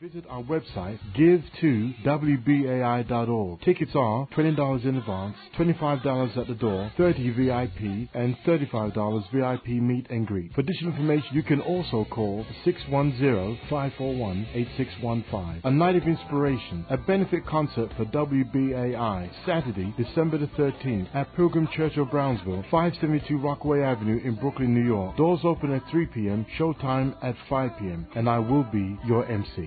Visit our website, give2wbai.org. Tickets are $20 in advance, $25 at the door, $30 VIP, and $35 VIP meet and greet. For additional information, you can also call 610-541-8615. A Night of Inspiration, a benefit concert for WBAI, Saturday, December the 13th, at Pilgrim Church of Brownsville, 572 Rockaway Avenue in Brooklyn, New York. Doors open at 3 p.m., showtime at 5 p.m., and I will be your MC.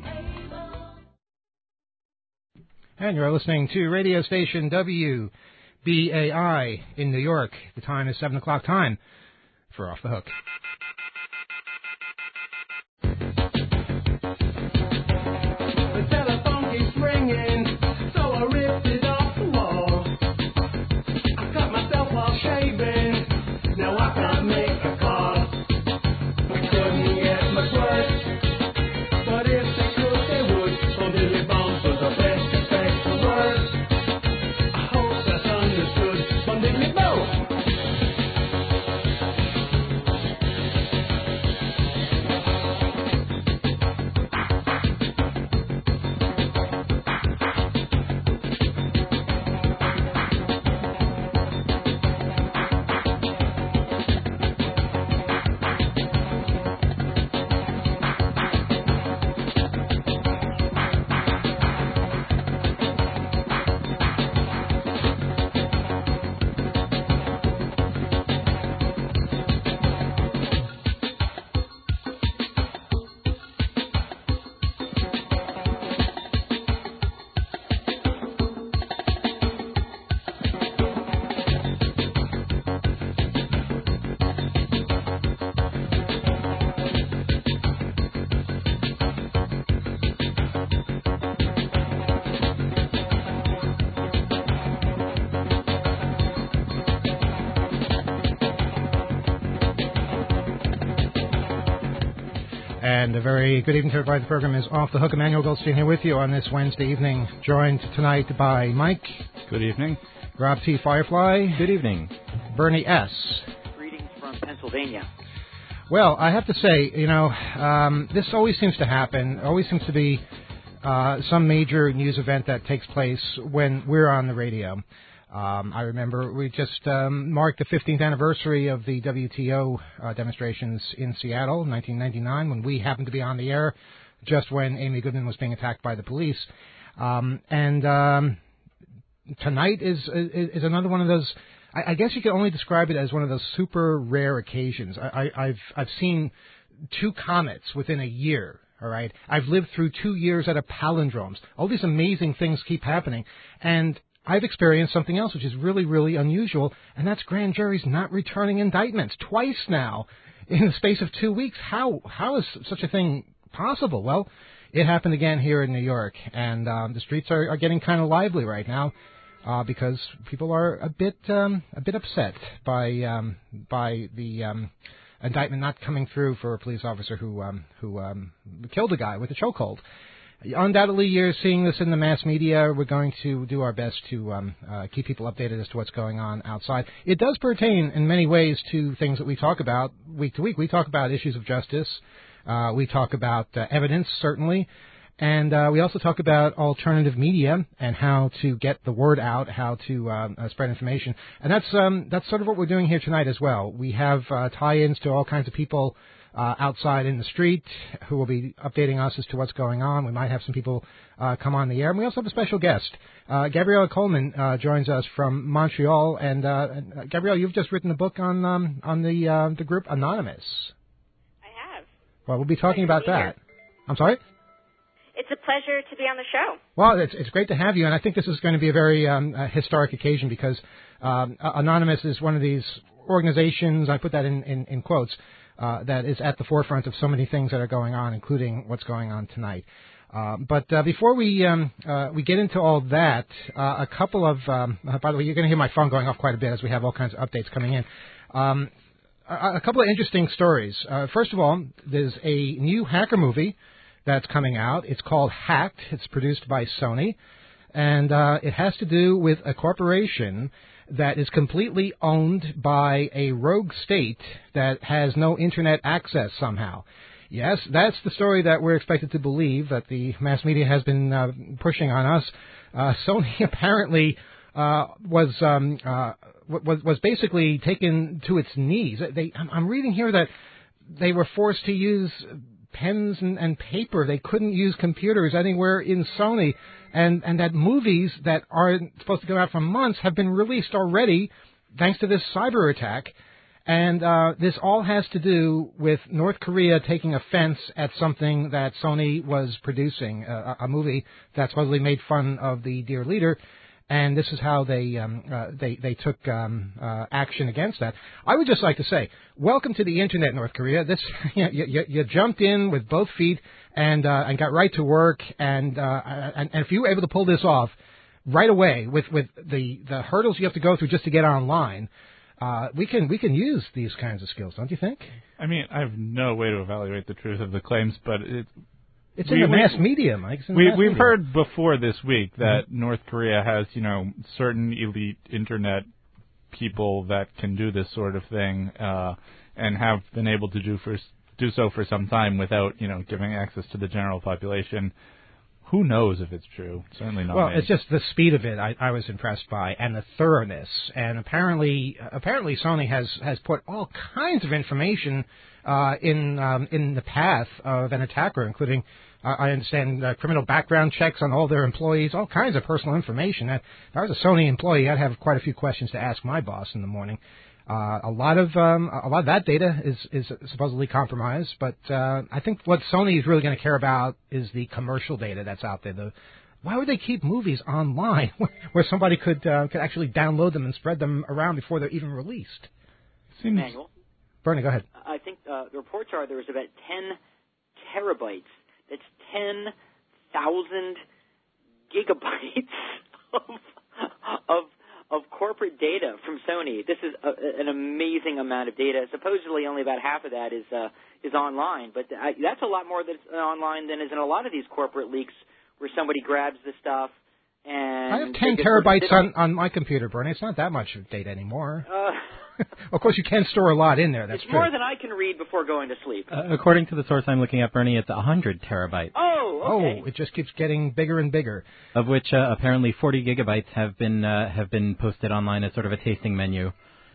And you're listening to radio station WBAI in New York. The time is 7 o'clock time for Off the Hook. The telephone keeps ringing, so I ripped it off the wall. I cut myself while shaving, now I can't make a call. We couldn't get much worse, but if they could, they would. So Billy Bones was the best to say the word. I hope that's understood. From Billy Bones. And a very good evening to everybody. The program is Off the Hook. Emmanuel Goldstein here with you on this Wednesday evening, joined tonight by Mike. Good evening. Rob T. Firefly. Good evening. Bernie S. Greetings from Pennsylvania. Well, I have to say, this always seems to happen. Always seems to be some major news event that takes place when we're on the radio. I remember we just marked the 15th anniversary of the WTO demonstrations in Seattle in 1999 when we happened to be on the air just when Amy Goodman was being attacked by the police. Tonight is another one of those, I guess you could only describe it as one of those super rare occasions. I've seen two comets within a year. All right. I've lived through 2 years at a palindromes. All these amazing things keep happening. And I've experienced something else which is really, really unusual, and that's grand juries not returning indictments twice now in the space of 2 weeks. How is such a thing possible? Well, it happened again here in New York, and the streets are getting kind of lively right now because people are a bit upset by the indictment not coming through for a police officer who killed a guy with a chokehold. Undoubtedly, you're seeing this in the mass media. We're going to do our best to keep people updated as to what's going on outside. It does pertain in many ways to things that we talk about week to week. We talk about issues of justice. We talk about evidence, certainly. And we also talk about alternative media and how to get the word out, how to spread information. And that's sort of what we're doing here tonight as well. We have tie-ins to all kinds of people outside in the street who will be updating us as to what's going on. We might have some people come on the air. And we also have a special guest. Gabriella Coleman joins us from Montreal. And Gabriella, you've just written a book on the group Anonymous. I have. Well, we'll be talking about that. I'm sorry? It's a pleasure to be on the show. Well, it's great to have you, and I think this is going to be a very historic occasion because Anonymous is one of these organizations, I put that in quotes, that is at the forefront of so many things that are going on, including what's going on tonight. But before we get into all that, a couple of, by the way, you're going to hear my phone going off quite a bit as we have all kinds of updates coming in. A couple of interesting stories. First of all, there's a new hacker movie that's coming out. It's called Hacked. It's produced by Sony, and it has to do with a corporation that is completely owned by a rogue state that has no internet access somehow. Yes, that's the story that we're expected to believe, that the mass media has been pushing on us. Sony apparently was basically taken to its knees. I'm reading here that they were forced to use pens and paper. They couldn't use computers anywhere in Sony, and that movies that are supposed to come out for months have been released already thanks to this cyber attack. And this all has to do with North Korea taking offense at something that Sony was producing, a movie that supposedly made fun of the dear leader. And this is how they took action against that. I would just like to say, welcome to the internet, North Korea. This you jumped in with both feet and got right to work. And if you were able to pull this off right away with the hurdles you have to go through just to get online, we can use these kinds of skills, don't you think? I mean, I have no way to evaluate the truth of the claims, but it's in the mass media, Mike. We've heard before this week that North Korea has, certain elite internet people that can do this sort of thing, and have been able to do so for some time without, giving access to the general population. Who knows if it's true? Certainly not. Well, me. It's just the speed of it I was impressed by, and the thoroughness. And apparently Sony has put all kinds of information in the path of an attacker, including, I understand, criminal background checks on all their employees, all kinds of personal information. If I was a Sony employee, I'd have quite a few questions to ask my boss in the morning. A lot of that data is supposedly compromised, but I think what Sony is really going to care about is the commercial data that's out there. Why would they keep movies online where somebody could actually download them and spread them around before they're even released? Manuel? Bernie, go ahead. I think the reports are there was about 10 terabytes. That's 10,000 gigabytes of corporate data from Sony. This is an amazing amount of data. Supposedly, only about half of that is online, but that's a lot more that's online than is in a lot of these corporate leaks, where somebody grabs the stuff and I have 10 terabytes on my computer, Bernie. It's not that much data anymore. Of course, you can store a lot in there. That's it's true. more than I can read before going to sleep. According to the source I'm looking at, Bernie, it's 100 terabytes. Oh, okay. Oh, it just keeps getting bigger and bigger. Of which apparently 40 gigabytes have been posted online as sort of a tasting menu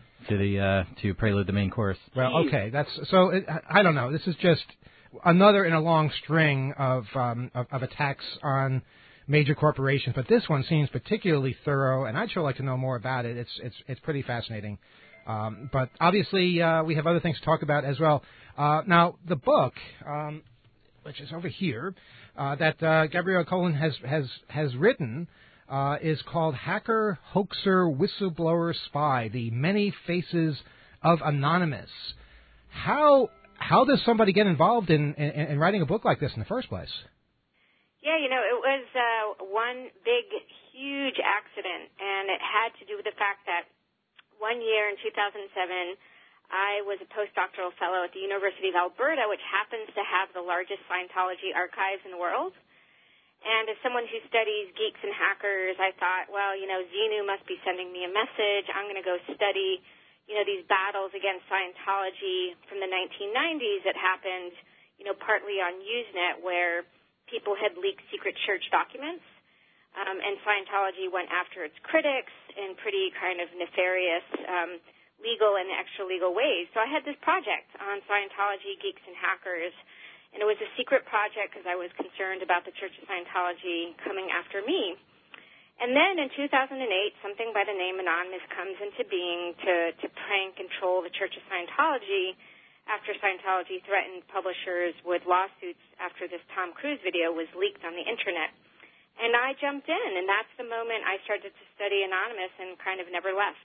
to prelude the main course. Well, okay, I don't know. This is just another in a long string of attacks on major corporations, but this one seems particularly thorough, and I'd sure like to know more about it. It's pretty fascinating. But obviously, we have other things to talk about as well. Now, the book, which is over here, that Gabrielle Cohen has written, is called Hacker, Hoaxer, Whistleblower, Spy: The Many Faces of Anonymous. How does somebody get involved in writing a book like this in the first place? Yeah, it was one big, huge accident, and it had to do with the fact that 1 year in 2007, I was a postdoctoral fellow at the University of Alberta, which happens to have the largest Scientology archives in the world. And as someone who studies geeks and hackers, I thought, well, Xenu must be sending me a message. I'm going to go study, these battles against Scientology from the 1990s that happened, partly on Usenet, where people had leaked secret church documents. And Scientology went after its critics in pretty kind of nefarious legal and extra-legal ways. So I had this project on Scientology, geeks, and hackers, and it was a secret project because I was concerned about the Church of Scientology coming after me. And then in 2008, something by the name Anonymous comes into being to prank and control the Church of Scientology after Scientology threatened publishers with lawsuits after this Tom Cruise video was leaked on the Internet. And I jumped in, and that's the moment I started to study Anonymous and kind of never left.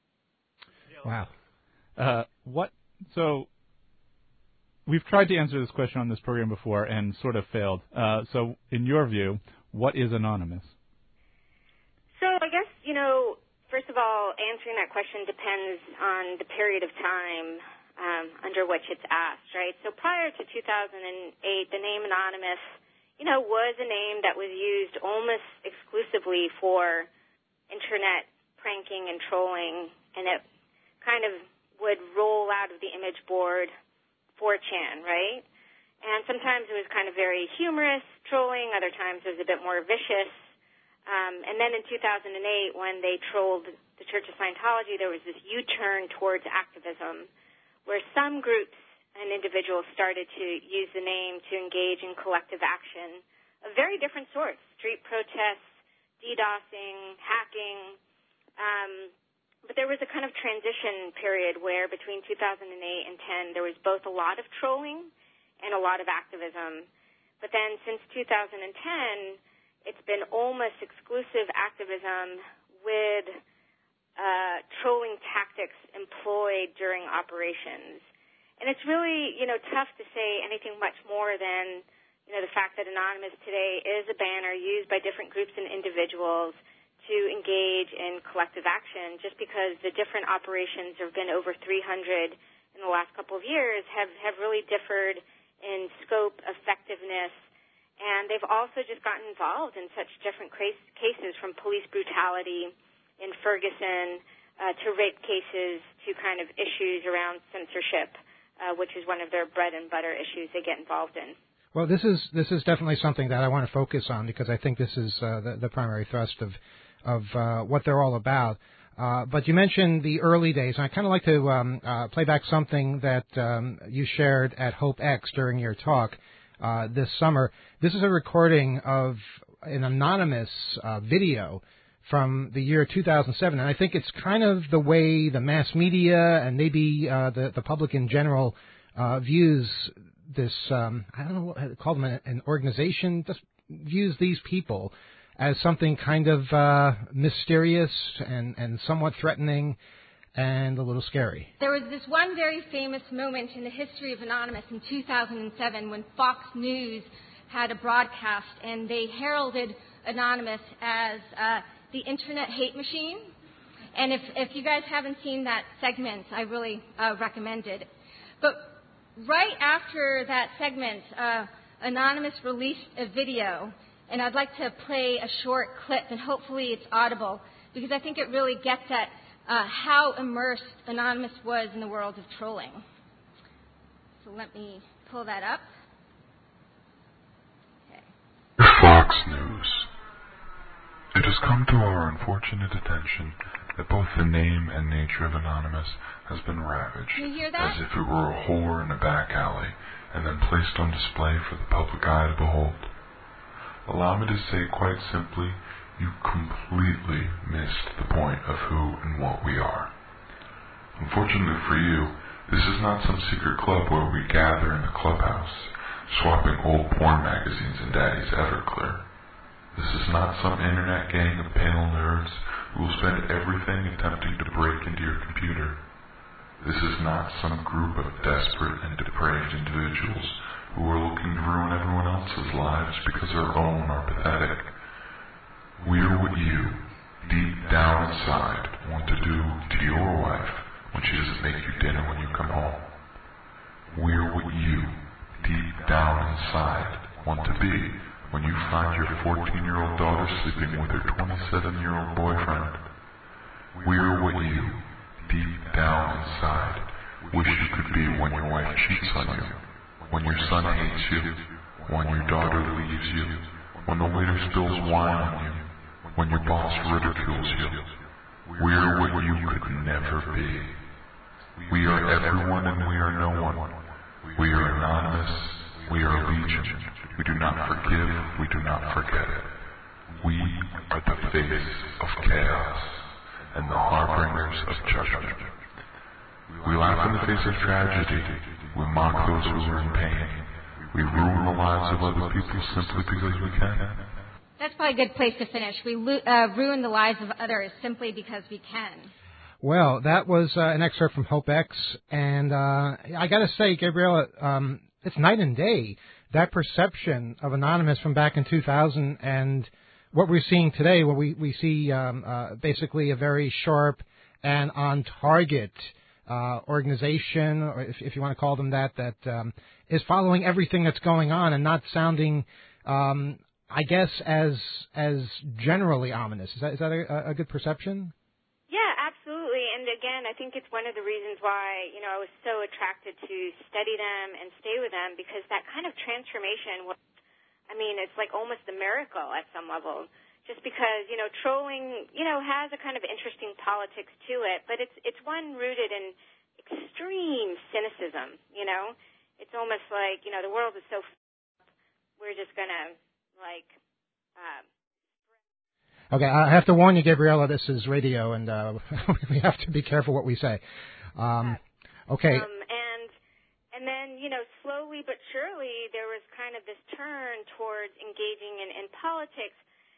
Wow. So we've tried to answer this question on this program before and sort of failed. So in your view, what is Anonymous? So I guess, first of all, answering that question depends on the period of time under which it's asked, right? So prior to 2008, the name Anonymous was a name that was used almost exclusively for Internet pranking and trolling, and it kind of would roll out of the image board 4chan, right? And sometimes it was kind of very humorous trolling. Other times it was a bit more vicious. And then in 2008, when they trolled the Church of Scientology, there was this U-turn towards activism where some groups and individuals started to use the name to engage in collective action of very different sorts, street protests, DDoSing, hacking. But there was a kind of transition period where between 2008 and 10, there was both a lot of trolling and a lot of activism. But then since 2010, it's been almost exclusive activism with trolling tactics employed during operations. And it's really, tough to say anything much more than, the fact that Anonymous today is a banner used by different groups and individuals to engage in collective action, just because the different operations, there have been over 300 in the last couple of years, have really differed in scope, effectiveness, and they've also just gotten involved in such different cases, from police brutality in Ferguson to rape cases to kind of issues around censorship, which is one of their bread and butter issues they get involved in. Well, this is definitely something that I want to focus on, because I think this is the primary thrust of what they're all about. But you mentioned the early days, and I kind of like to play back something that you shared at Hope X during your talk this summer. This is a recording of an anonymous video from the year 2007, and I think it's kind of the way the mass media and maybe the public in general views this, I don't know what to call them, an organization, just views these people as something kind of mysterious and somewhat threatening and a little scary. There was this one very famous moment in the history of Anonymous in 2007 when Fox News had a broadcast, and they heralded Anonymous as the Internet hate machine. And if you guys haven't seen that segment, I really recommend it. But right after that segment, Anonymous released a video, and I'd like to play a short clip, and hopefully it's audible, because I think it really gets at how immersed Anonymous was in the world of trolling. So let me pull that up. Okay. Fox News. It has come to our unfortunate attention that both the name and nature of Anonymous has been ravaged, Can you hear that? as if it were a whore in a back alley, and then placed on display for the public eye to behold. Allow me to say quite simply, you completely missed the point of who and what we are. Unfortunately for you, this is not some secret club where we gather in the clubhouse, swapping old porn magazines and Daddy's Everclear. This is not some internet gang of pale nerds who will spend everything attempting to break into your computer. This is not some group of desperate and depraved individuals who are looking to ruin everyone else's lives because their own are pathetic. We are what you, deep down inside, want to do to your wife when she doesn't make you dinner when you come home. We are what you, deep down inside, want to be when you find your 14-year-old daughter sleeping with her 27-year-old boyfriend. We are what you, deep down inside, wish you could be when your wife cheats on you, when your son hates you, when your daughter leaves you, when the waiter spills wine on you, when your boss ridicules you. We are what you could never be. We are everyone and we are no one. We are anonymous. We are legion. We do not forgive. We do not forget. We are the face of chaos and the harbingers of judgment. We laugh in the face of tragedy. We mock those who are in pain. We ruin the lives of other people simply because we can. That's probably a good place to finish. We ruin the lives of others simply because we can. Well, that was an excerpt from Hope X, and I got to say, Gabriella, it's night and day. That perception of Anonymous from back in 2000 and what we're seeing today, where we see basically a very sharp and on-target organization, or if you want to call them that is following everything that's going on and not sounding, I guess, as generally ominous. Is that a good perception? Yeah, absolutely. and again, I think it's one of the reasons why, I was so attracted to study them and stay with them, because that kind of transformation was, it's like almost a miracle at some level. Just because, trolling, has a kind of interesting politics to it, but it's one rooted in extreme cynicism, It's almost like, the world is so we're just going to, Okay, I have to warn you, Gabriella, this is radio, and we have to be careful what we say. Okay. And then, slowly but surely, there was kind of this turn towards engaging in politics,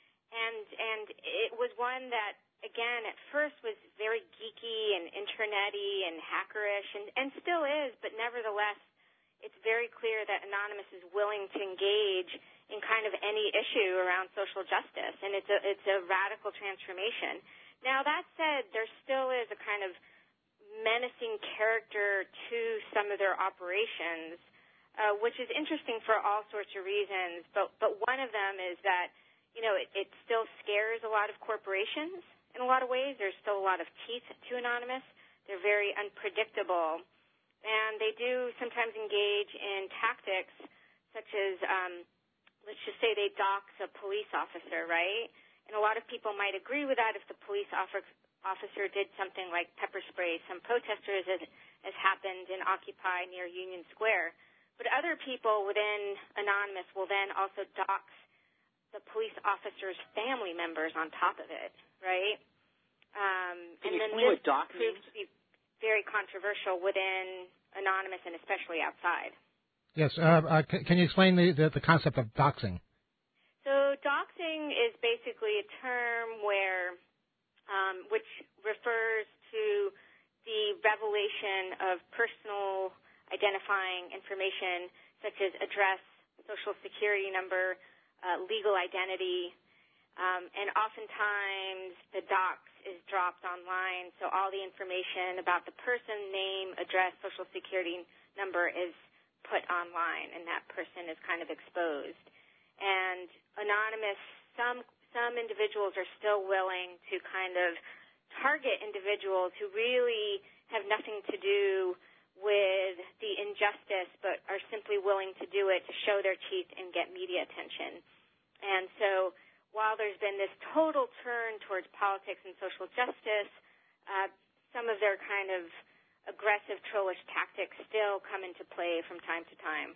and it was one that, again, at first was very geeky and internet-y and hackerish, and still is, but nevertheless, it's very clear that Anonymous is willing to engage in kind of any issue around social justice, and it's a radical transformation. Now, that said, there still is a kind of menacing character to some of their operations, which is interesting for all sorts of reasons, but one of them is that, it still scares a lot of corporations in a lot of ways. There's still a lot of teeth to Anonymous. They're very unpredictable. And they do sometimes engage in tactics such as, let's just say they dox a police officer, right? And a lot of people might agree with that if the police officer did something like pepper spray some protesters, as happened in Occupy near Union Square. But other people within Anonymous will then also dox the police officer's family members on top of it, right? Can you and then explain this what dox proves means? to be very controversial within Anonymous and especially outside. Yes. Can you explain the concept of doxing? So doxing is basically a term where, which refers to the revelation of personal identifying information such as address, social security number, legal identity, and oftentimes the dox is dropped online, so all the information about the person, name, address, social security number is put online, and that person is kind of exposed. And Anonymous, some individuals are still willing to kind of target individuals who really have nothing to do with the injustice, but are simply willing to do it to show their teeth and get media attention. And so while there's been this total turn towards politics and social justice, some of their kind of aggressive trollish tactics still come into play from time to time.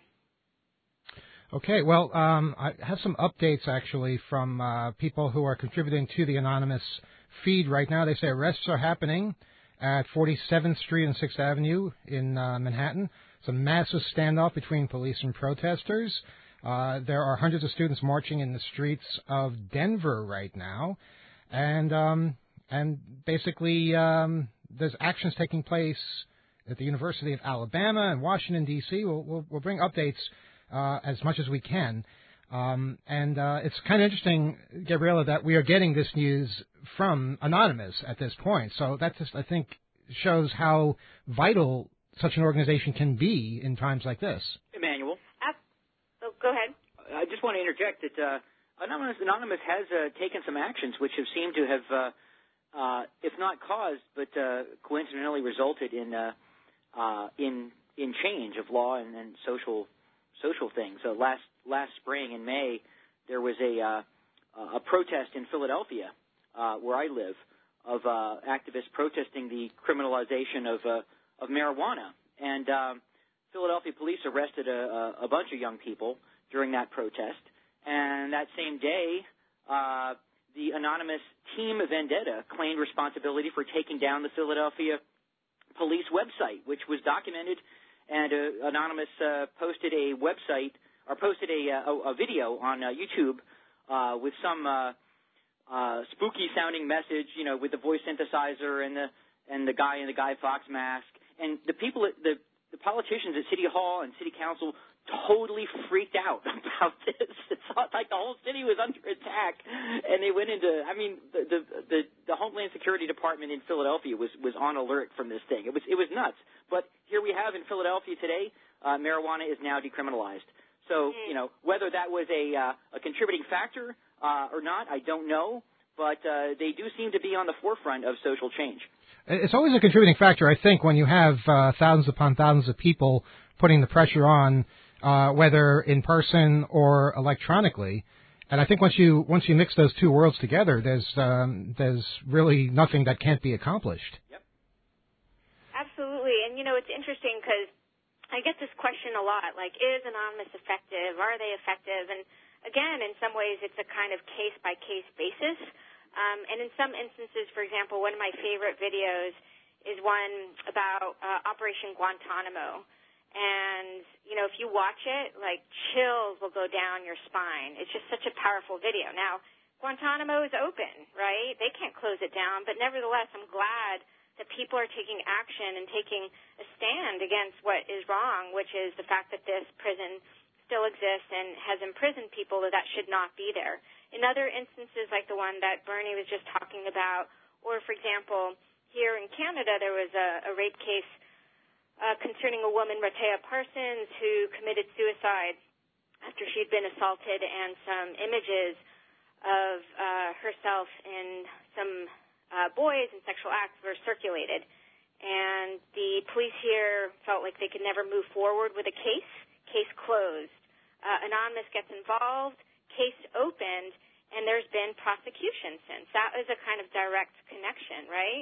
Okay, well, I have some updates actually from people who are contributing to the Anonymous feed right now. They say arrests are happening at 47th Street and 6th Avenue in Manhattan. It's a massive standoff between police and protesters. There are hundreds of students marching in the streets of Denver right now, and basically there's actions taking place at the University of Alabama and Washington D.C. We'll bring updates as much as we can, and it's kind of interesting, Gabriella, that we are getting this news from Anonymous at this point. So that just, I think, shows how vital such an organization can be in times like this. Emmanuel. Go ahead. I just want to interject that Anonymous has taken some actions which have seemed to have, if not caused, but coincidentally resulted in change of law and social things. So last spring in May, there was a protest in Philadelphia, where I live, of activists protesting the criminalization of marijuana, and Philadelphia police arrested a bunch of young people during that protest, and that same day, the Anonymous Team Vendetta claimed responsibility for taking down the Philadelphia police website, which was documented, and Anonymous posted a video on YouTube with some spooky-sounding message, with the voice synthesizer and the guy in the Guy Fawkes mask, and the the politicians at City Hall and City Council totally freaked out about this. It's like the whole city was under attack, and they went into. I mean, the Homeland Security Department in Philadelphia was on alert from this thing. It was nuts. But here we have in Philadelphia today, marijuana is now decriminalized. So whether that was a contributing factor or not, I don't know. But they do seem to be on the forefront of social change. It's always a contributing factor, I think, when you have thousands upon thousands of people putting the pressure on, whether in person or electronically. And I think once you mix those two worlds together, there's really nothing that can't be accomplished. Yep. Absolutely. And, it's interesting because I get this question a lot, like, is Anonymous effective? Are they effective? And, again, in some ways it's a kind of case-by-case basis. And in some instances, for example, one of my favorite videos is one about Operation Guantanamo. And, if you watch it, like, chills will go down your spine. It's just such a powerful video. Now, Guantanamo is open, right? They can't close it down. But nevertheless, I'm glad that people are taking action and taking a stand against what is wrong, which is the fact that this prison still exists and has imprisoned people that should not be there. In other instances, like the one that Bernie was just talking about, or, for example, here in Canada, there was a rape case concerning a woman, Rehtaeh Parsons, who committed suicide after she'd been assaulted, and some images of herself in some boys and sexual acts were circulated. And the police here felt like they could never move forward with a case. Case closed. Anonymous gets involved, case opened, and there's been prosecution since. That is a kind of direct connection, right?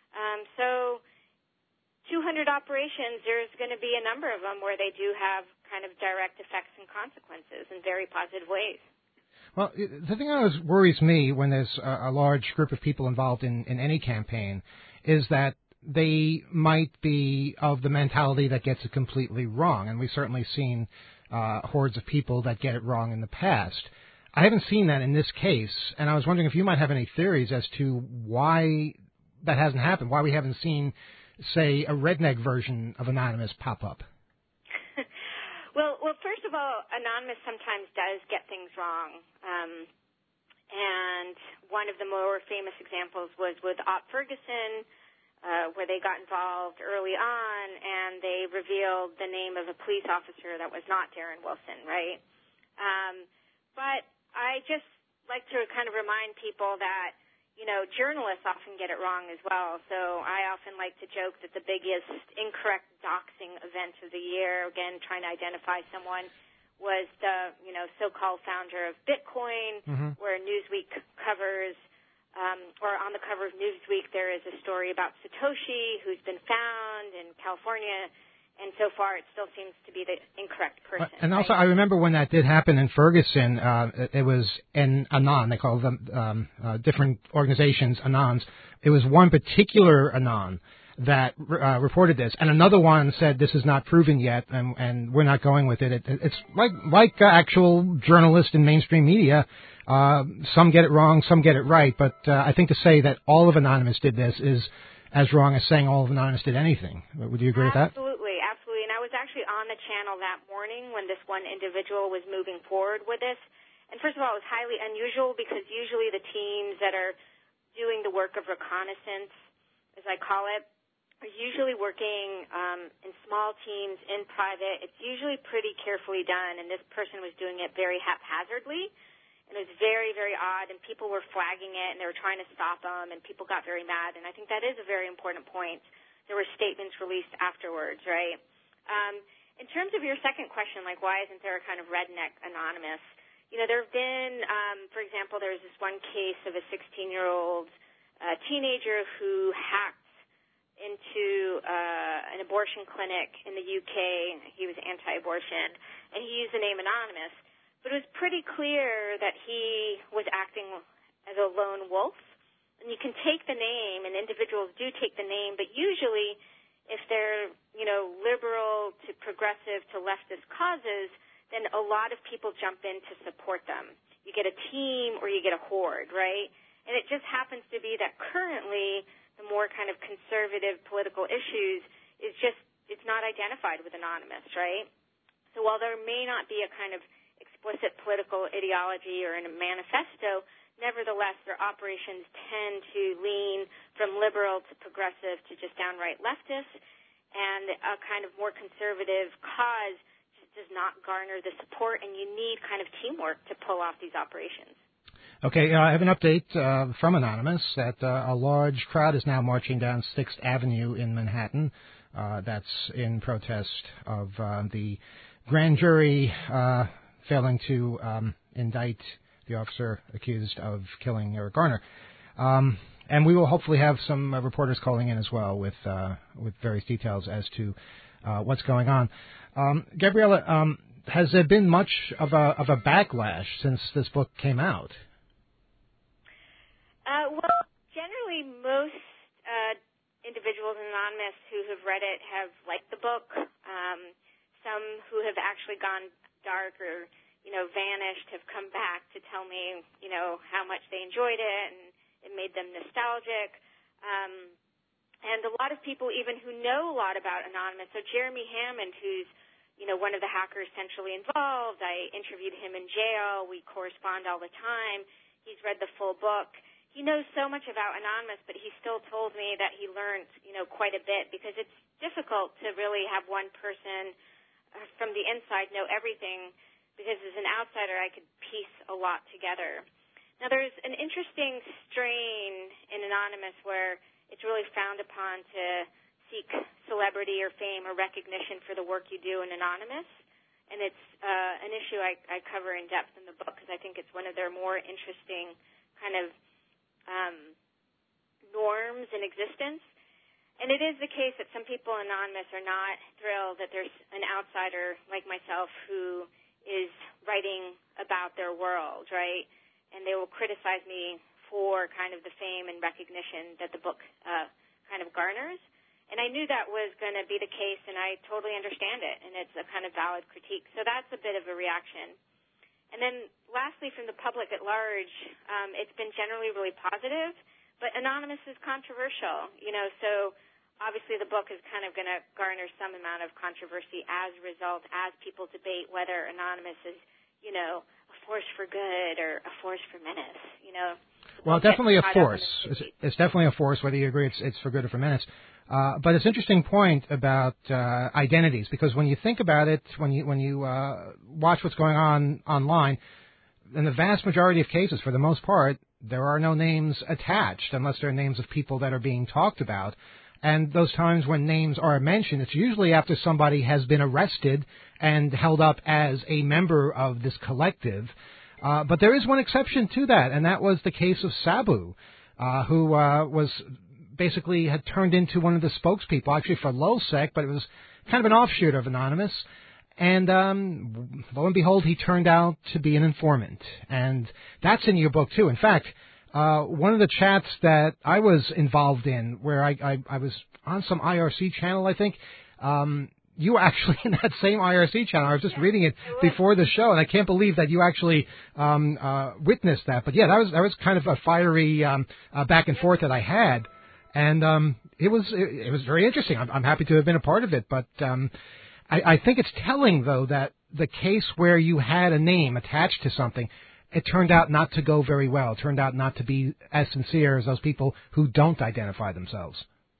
So 200 operations, there's going to be a number of them where they do have kind of direct effects and consequences in very positive ways. Well, the thing that always worries me when there's a large group of people involved in any campaign is that they might be of the mentality that gets it completely wrong. And we've certainly seen hordes of people that get it wrong in the past. I haven't seen that in this case, and I was wondering if you might have any theories as to why that hasn't happened, why we haven't seen, say, a redneck version of Anonymous pop up. Well, first of all, Anonymous sometimes does get things wrong. And one of the more famous examples was with Op Ferguson, where they got involved early on, and they revealed the name of a police officer that was not Darren Wilson, right? But I just like to kind of remind people that, journalists often get it wrong as well. So I often like to joke that the biggest incorrect doxing event of the year, again, trying to identify someone, was the, so-called founder of Bitcoin, where Newsweek covers, or on the cover of Newsweek, there is a story about Satoshi, who's been found in California, and so far it still seems to be the incorrect person. And also, I remember when that did happen in Ferguson, it was an Anon. They call them different organizations Anons. It was one particular Anon that reported this, and another one said this is not proven yet, and we're not going with it. It's like actual journalists in mainstream media. Some get it wrong, some get it right, but I think to say that all of Anonymous did this is as wrong as saying all of Anonymous did anything. Would you agree with that? Absolutely. And I was actually on the channel that morning when this one individual was moving forward with this. And first of all, it was highly unusual because usually the teams that are doing the work of reconnaissance, as I call it, are usually working in small teams, in private. It's usually pretty carefully done, and this person was doing it very haphazardly. And it was very, very odd, and people were flagging it, and they were trying to stop them, and people got very mad. And I think that is a very important point. There were statements released afterwards, right? In terms of your second question, like why isn't there a kind of redneck Anonymous? There have been, for example, there was this one case of a 16-year-old teenager who hacked into an abortion clinic in the UK. He was anti-abortion, and he used the name Anonymous. But it was pretty clear that he was acting as a lone wolf. And you can take the name, and individuals do take the name, but usually if they're, liberal to progressive to leftist causes, then a lot of people jump in to support them. You get a team or you get a horde, right? And it just happens to be that currently the more kind of conservative political issues it's not identified with Anonymous, right? So while there may not be a kind of explicit political ideology or in a manifesto, nevertheless, their operations tend to lean from liberal to progressive to just downright leftist, and a kind of more conservative cause just does not garner the support, and you need kind of teamwork to pull off these operations. Okay, I have an update from Anonymous that a large crowd is now marching down 6th Avenue in Manhattan. That's in protest of the grand jury failing to indict the officer accused of killing Eric Garner. And we will hopefully have some reporters calling in as well with various details as to what's going on. Gabriella, has there been much of a backlash since this book came out? Well, generally, most individuals in Anonymous who have read it have liked the book. Some who have actually gone dark or, vanished have come back to tell me, how much they enjoyed it and it made them nostalgic. And a lot of people even who know a lot about Anonymous. So Jeremy Hammond, who's, one of the hackers centrally involved, I interviewed him in jail. We correspond all the time. He's read the full book. He knows so much about Anonymous, but he still told me that he learned, quite a bit because it's difficult to really have one person from the inside know everything because as an outsider I could piece a lot together. Now there's an interesting strain in Anonymous where it's really frowned upon to seek celebrity or fame or recognition for the work you do in Anonymous. And it's an issue I cover in depth in the book because I think it's one of their more interesting kind of norms in existence. And it is the case that some people in Anonymous are not thrilled that there's an outsider like myself who is writing about their world, right? And they will criticize me for kind of the fame and recognition that the book kind of garners. And I knew that was going to be the case, and I totally understand it, and it's a kind of valid critique. So that's a bit of a reaction. And then lastly, from the public at large, it's been generally really positive, but Anonymous is controversial, so obviously the book is kind of going to garner some amount of controversy as a result, as people debate whether Anonymous is, a force for good or a force for menace, Well, definitely a force. It's definitely a force, whether you agree it's for good or for menace. But it's an interesting point about identities, because when you think about it, when you watch what's going on online, in the vast majority of cases, for the most part, there are no names attached unless they're names of people that are being talked about. And those times when names are mentioned, it's usually after somebody has been arrested and held up as a member of this collective. But there is one exception to that, and that was the case of Sabu, who was basically had turned into one of the spokespeople, actually for LulzSec, but it was kind of an offshoot of Anonymous. And lo and behold, he turned out to be an informant. And that's in your book, too. In fact, one of the chats that I was involved in, where I was on some IRC channel, I think, you were actually in that same IRC channel. I was just reading it before the show, and I can't believe that you actually witnessed that. But yeah, that was kind of a fiery back and forth that I had. And it was very interesting. I'm happy to have been a part of it, but I think it's telling, though, that the case where you had a name attached to something, it turned out not to go very well. It turned out not to be as sincere as those people who don't identify themselves.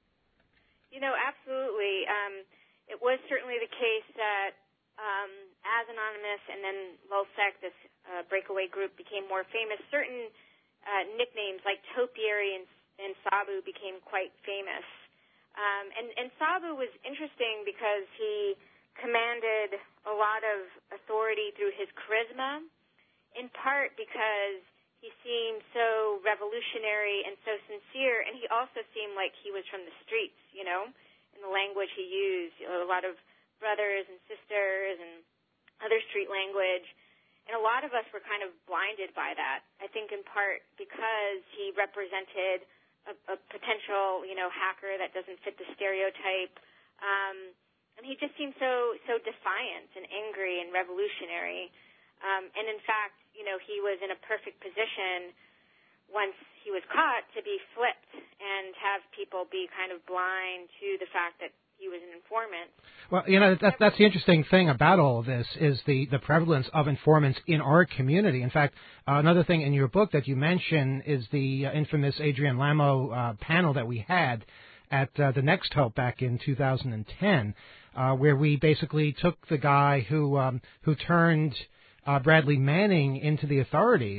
Absolutely. It was certainly the case that as Anonymous and then LulzSec, this breakaway group, became more famous, certain nicknames like Topiary and Sabu became quite famous. And Sabu was interesting because he commanded a lot of authority through his charisma, in part because he seemed so revolutionary and so sincere, and he also seemed like he was from the streets, in the language he used, a lot of brothers and sisters and other street language. And a lot of us were kind of blinded by that, I think in part because he represented a potential, hacker that doesn't fit the stereotype. And he just seemed so defiant and angry and revolutionary. And in fact, he was in a perfect position once he was caught to be flipped and have people be kind of blind to the fact that he was an informant. Well, that's the interesting thing about all of this is the prevalence of informants in our community. In fact, another thing in your book that you mention is the infamous Adrian Lamo panel that we had at the Next Hope back in 2010, where we basically took the guy who turned Bradley Manning into the authorities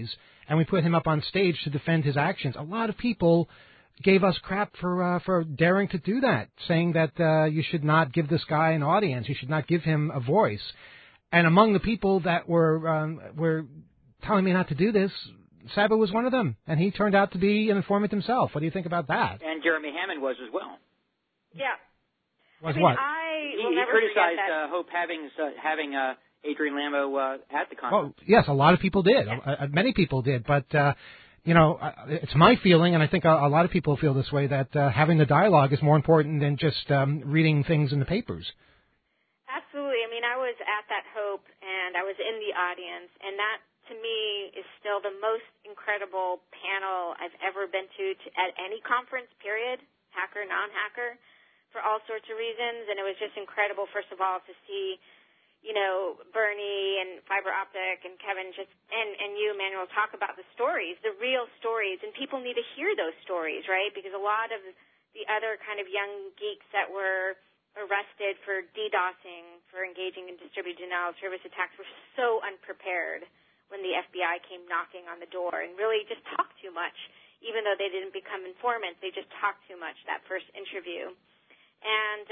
and we put him up on stage to defend his actions. A lot of people gave us crap for daring to do that, saying that you should not give this guy an audience, you should not give him a voice. And among the people that were telling me not to do this, Saba was one of them, and he turned out to be an informant himself. What do you think about that? And Jeremy Hammond was as well. Yeah. Was I mean, what? Will He never criticized forget that. Hope having Adrian Lambo at the concert. Well, yes, a lot of people did. Many people did, but it's my feeling, and I think a lot of people feel this way, that having the dialogue is more important than just reading things in the papers. Absolutely. I mean, I was at that Hope, and I was in the audience, and that, to me, is still the most incredible panel I've ever been to at any conference, period, hacker, non-hacker, for all sorts of reasons. And it was just incredible, first of all, to see, Bernie and Fiber Optic and Kevin and you, Emmanuel, talk about the stories, the real stories. And people need to hear those stories, right? Because a lot of the other kind of young geeks that were arrested for DDoSing, for engaging in distributed denial of service attacks, were so unprepared when the FBI came knocking on the door and really just talked too much. Even though they didn't become informants, they just talked too much that first interview. And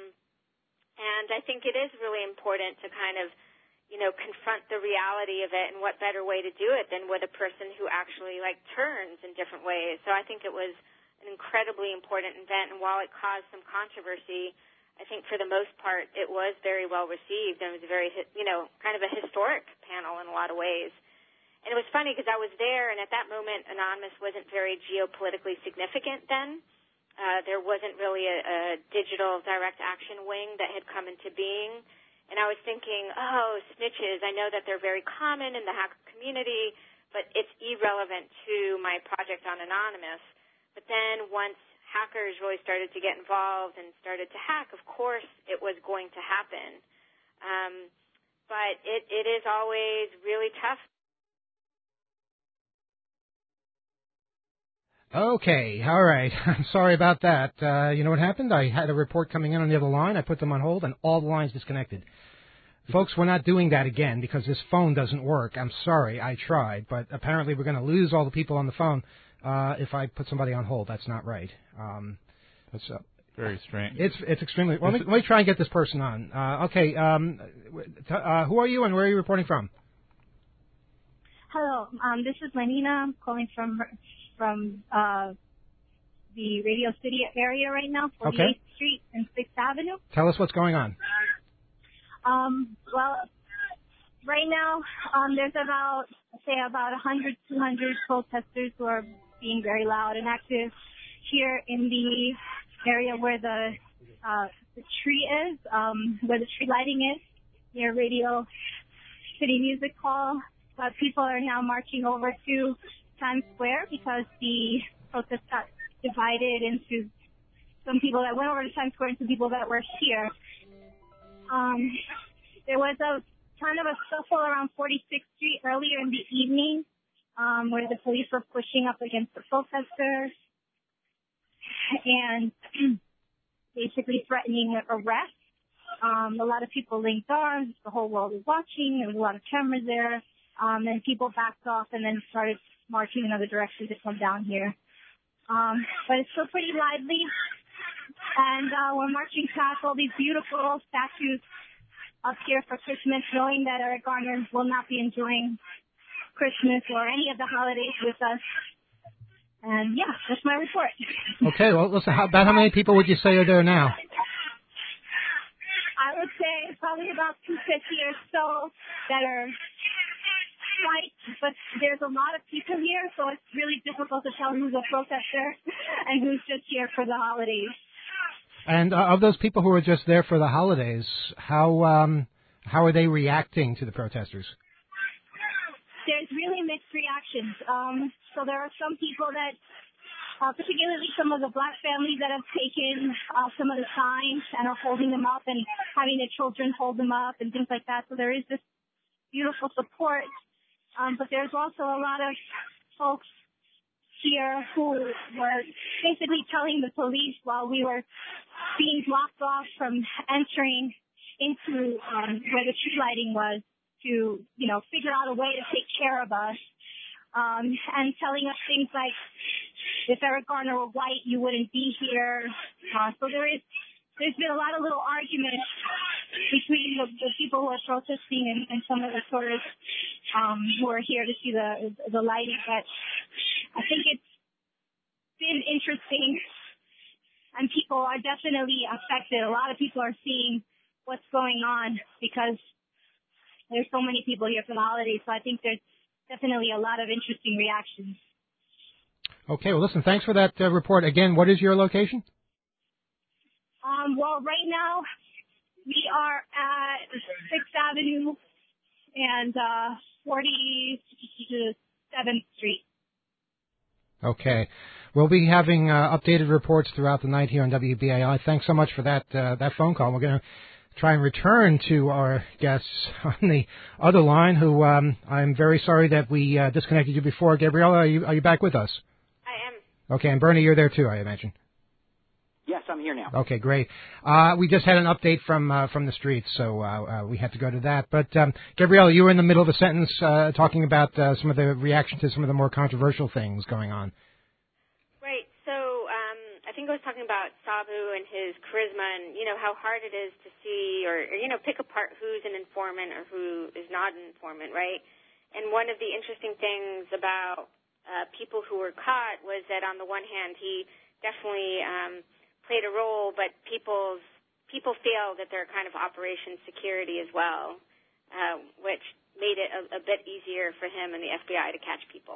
I think it is really important to kind of, confront the reality of it, and what better way to do it than with a person who actually, turns in different ways. So I think it was an incredibly important event, and while it caused some controversy, I think for the most part it was very well received, and it was very, kind of a historic panel in a lot of ways. And it was funny because I was there, and at that moment Anonymous wasn't very geopolitically significant then. There wasn't really a digital direct action wing that had come into being. And I was thinking, snitches, I know that they're very common in the hacker community, but it's irrelevant to my project on Anonymous. But then once hackers really started to get involved and started to hack, of course it was going to happen. But it is always really tough. Okay, all right. I'm sorry about that. You know what happened? I had a report coming in on the other line. I put them on hold, and all the lines disconnected. Folks, we're not doing that again because this phone doesn't work. I'm sorry. I tried, but apparently we're going to lose all the people on the phone if I put somebody on hold. That's not right. That's very strange. It's extremely... Well, let me try and get this person on. Okay. Who are you and where are you reporting from? Hello. This is Lenina. I'm calling from the Radio City area right now, 48th Street and 6th Avenue. Tell us what's going on. Well, right now, there's about 100, 200 protesters who are being very loud and active here in the area where the tree is, where the tree lighting is, near Radio City Music Hall. But people are now marching over to Times Square because the protest got divided into some people that went over to Times Square and some people that were here. There was a kind of a scuffle around 46th Street earlier in the evening, where the police were pushing up against the protesters and basically threatening arrest. A lot of people linked arms. The whole world was watching. There was a lot of cameras there. And people backed off and then started marching in other directions to come down here. But it's still pretty lively. And we're marching past all these beautiful statues up here for Christmas, knowing that Eric Garner will not be enjoying Christmas or any of the holidays with us. And, yeah, that's my report. Okay, well, listen, about how many people would you say are there now? I would say probably about 250 or so that are white, but there's a lot of people here, so it's really difficult to tell who's a protester and who's just here for the holidays. And of those people who are just there for the holidays, how are they reacting to the protesters? There's really mixed reactions. So there are some people that, particularly some of the black families that have taken some of the signs and are holding them up and having their children hold them up and things like that. So there is this beautiful support. But there's also a lot of folks here who were basically telling the police while we were being blocked off from entering into where the tree lighting was to, figure out a way to take care of us. and telling us things like, if Eric Garner were white, you wouldn't be here. So there's been a lot of little arguments between the people who are protesting and some of the tourists who are here to see the lighting. But I think it's been interesting, and people are definitely affected. A lot of people are seeing what's going on because there's so many people here for the holidays. So I think there's definitely a lot of interesting reactions. Okay, well, listen, thanks for that report. Again, what is your location? Well, right now we are at 6th Avenue and 47th Street. Okay. We'll be having updated reports throughout the night here on WBAI. Thanks so much for that phone call. We're going to try and return to our guests on the other line, who I'm very sorry that we disconnected you before. Gabriella, are you back with us? I am. Okay, and Bernie, you're there too, I imagine. Yes, I'm here now. Okay, great. We just had an update from the streets, so we had to go to that. But Gabriella, you were in the middle of a sentence talking about some of the reaction to some of the more controversial things going on. Right. So I think I was talking about Sabu and his charisma, and how hard it is to see or pick apart who's an informant or who is not an informant, right? And one of the interesting things about people who were caught was that on the one hand he definitely played a role, but people feel that they're kind of operation security as well, which made it a bit easier for him and the FBI to catch people.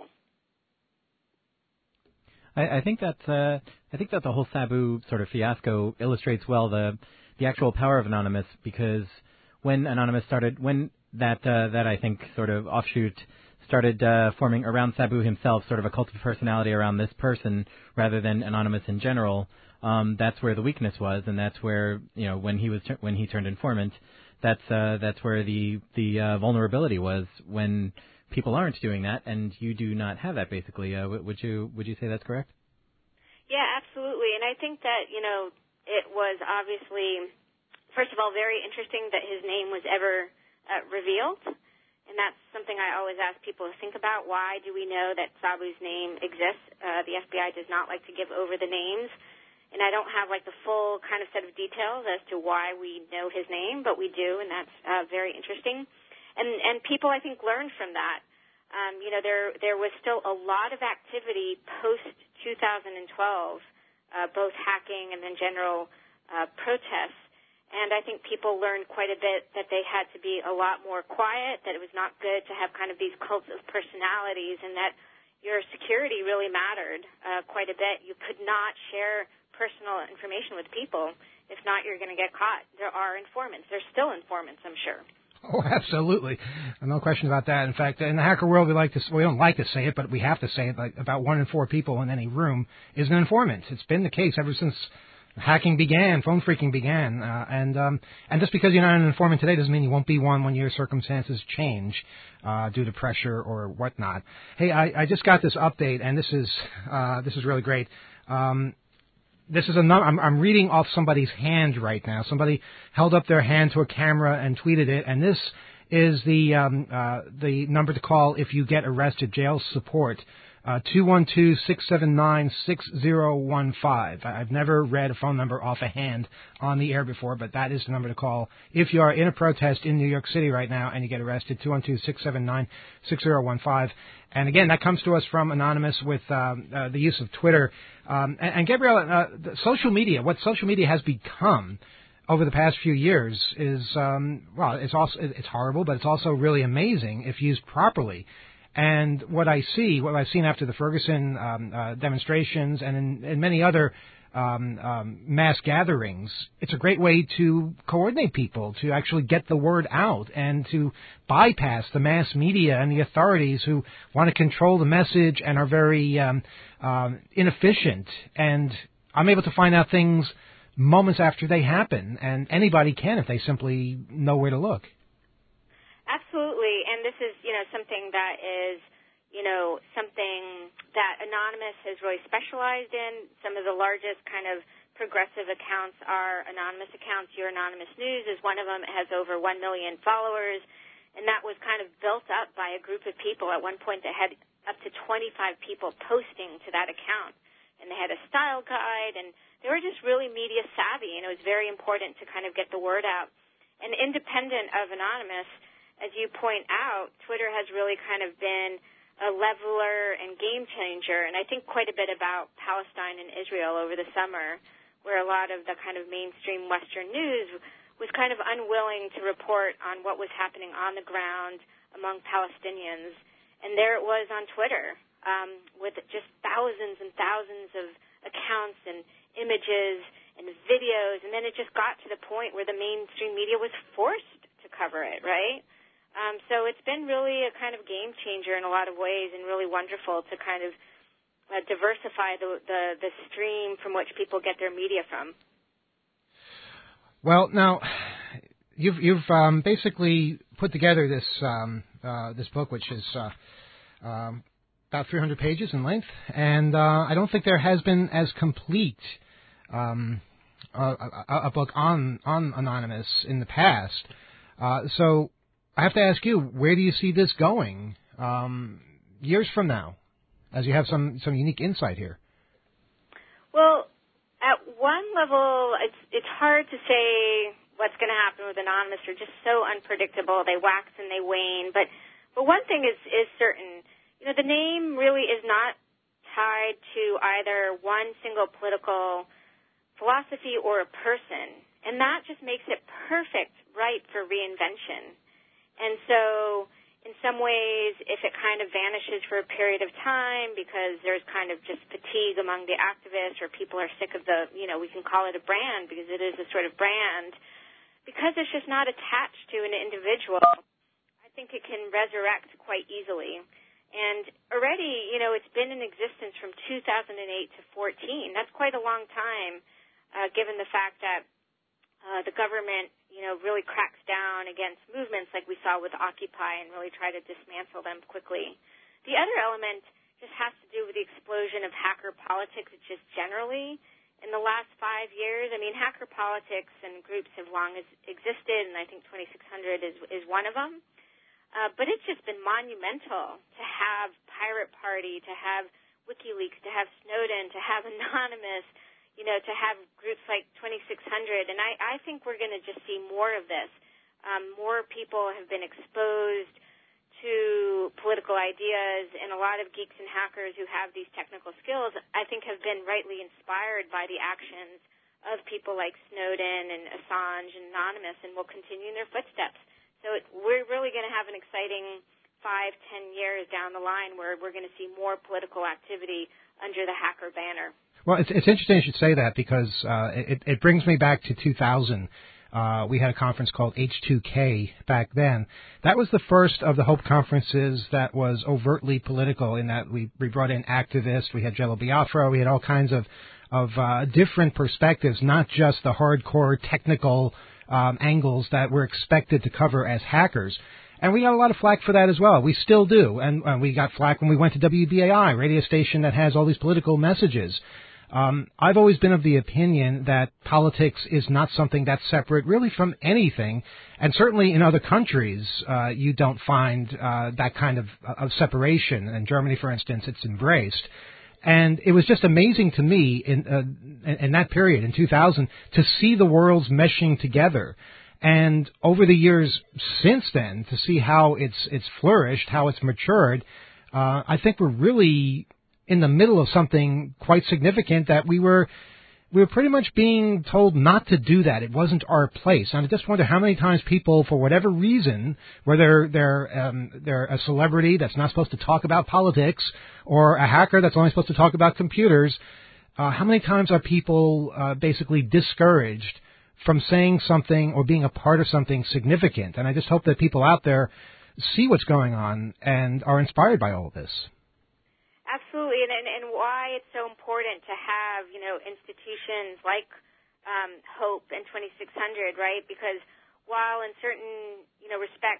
I think that the whole Sabu sort of fiasco illustrates well the actual power of Anonymous, because when Anonymous started, when that I think sort of offshoot started forming around Sabu himself, sort of a cult of personality around this person rather than Anonymous in general. That's where the weakness was, and that's where when he turned informant, that's where the vulnerability was, when people aren't doing that, and you do not have that. Basically, would you say that's correct? Yeah, absolutely. And I think that it was obviously, first of all, very interesting that his name was ever revealed, and that's something I always ask people to think about. Why do we know that Sabu's name exists? The FBI does not like to give over the names. And I don't have the full kind of set of details as to why we know his name, but we do, and that's very interesting. And people, I think, learned from that. There was still a lot of activity post 2012, both hacking and then general protests. And I think people learned quite a bit that they had to be a lot more quiet, that it was not good to have kind of these cults of personalities, and that your security really mattered quite a bit. You could not share personal information with people. If not, you're going to get caught. There are informants. There's still informants, I'm sure. Oh, absolutely. No question about that. In fact, in the hacker world, we don't like to say it, but we have to say it. About 1 in 4 people in any room is an informant. It's been the case ever since hacking began, phone phreaking began. And just because you're not an informant today doesn't mean you won't be one when your circumstances change due to pressure or whatnot. Hey, I just got this update, and this is really great. This is I'm reading off somebody's hand right now. Somebody held up their hand to a camera and tweeted it, and this is the number to call if you get arrested. Jail support, 212-679-6015. I've never read a phone number off a hand on the air before, but that is the number to call if you are in a protest in New York City right now and you get arrested. 212-679-6015. And again, that comes to us from Anonymous with the use of Twitter. And Gabriella, social media, what social media has become over the past few years is, it's horrible, but it's also really amazing if used properly. And what I've seen after the Ferguson demonstrations and in many other mass gatherings, it's a great way to coordinate people, to actually get the word out and to bypass the mass media and the authorities who want to control the message and are very inefficient. And I'm able to find out things moments after they happen, and anybody can if they simply know where to look. Absolutely, and this is, something that is, something that Anonymous has really specialized in. Some of the largest kind of progressive accounts are Anonymous accounts. Your Anonymous News is one of them. It has over 1 million followers, and that was kind of built up by a group of people at one point that had up to 25 people posting to that account. And they had a style guide, and they were just really media savvy, and it was very important to kind of get the word out. And independent of Anonymous, as you point out, Twitter has really kind of been a leveler and game changer, and I think quite a bit about Palestine and Israel over the summer, where a lot of the kind of mainstream Western news was kind of unwilling to report on what was happening on the ground among Palestinians. And there it was on Twitter, with just thousands and thousands of accounts and images and videos, and then it just got to the point where the mainstream media was forced to cover it, right? So it's been really a kind of game changer in a lot of ways, and really wonderful to kind of diversify the stream from which people get their media from. Well, now you've basically put together this book, which is about 300 pages in length, and I don't think there has been as complete a book on Anonymous in the past. So I have to ask you, where do you see this going years from now, as you have some unique insight here? Well, at one level, it's hard to say what's going to happen with Anonymous. They're just so unpredictable. They wax and they wane. But one thing is certain. You know, the name really is not tied to either one single political philosophy or a person, and that just makes it perfect, right, for reinvention. And so in some ways, if it kind of vanishes for a period of time because there's kind of just fatigue among the activists, or people are sick of the, we can call it a brand because it is a sort of brand, because it's just not attached to an individual, I think it can resurrect quite easily. And already, it's been in existence from 2008 to 14. That's quite a long time, given the fact that the government, really cracks down against movements like we saw with Occupy and really try to dismantle them quickly. The other element just has to do with the explosion of hacker politics just generally. In the last 5 years, hacker politics and groups have long existed, and I think 2600 is one of them. But it's just been monumental to have Pirate Party, to have WikiLeaks, to have Snowden, to have Anonymous, to have groups like 2600. And I think we're going to just see more of this. More people have been exposed to political ideas, and a lot of geeks and hackers who have these technical skills, I think, have been rightly inspired by the actions of people like Snowden and Assange and Anonymous, and will continue in their footsteps. So we're really going to have an exciting 5-10 years down the line where we're going to see more political activity under the hacker banner. Well, it's interesting you should say that, because it brings me back to 2000. We had a conference called H2K back then. That was the first of the Hope conferences that was overtly political, in that we brought in activists, we had Jello Biafra, we had all kinds of different perspectives, not just the hardcore technical angles that we're expected to cover as hackers. And we got a lot of flack for that as well. We still do. And we got flack when we went to WBAI, a radio station that has all these political messages. I've always been of the opinion that politics is not something that's separate really from anything, and certainly in other countries you don't find that kind of separation. In Germany, for instance, it's embraced. And it was just amazing to me in that period, in 2000, to see the worlds meshing together. And over the years since then, to see how it's flourished, how it's matured, I think we're really in the middle of something quite significant, that we were pretty much being told not to do that. It wasn't our place. And I just wonder how many times people, for whatever reason, whether they're a celebrity that's not supposed to talk about politics, or a hacker that's only supposed to talk about computers, how many times are people basically discouraged from saying something or being a part of something significant? And I just hope that people out there see what's going on and are inspired by all of this. Absolutely, and why it's so important to have, institutions like Hope and 2600, right? Because while in certain, respects,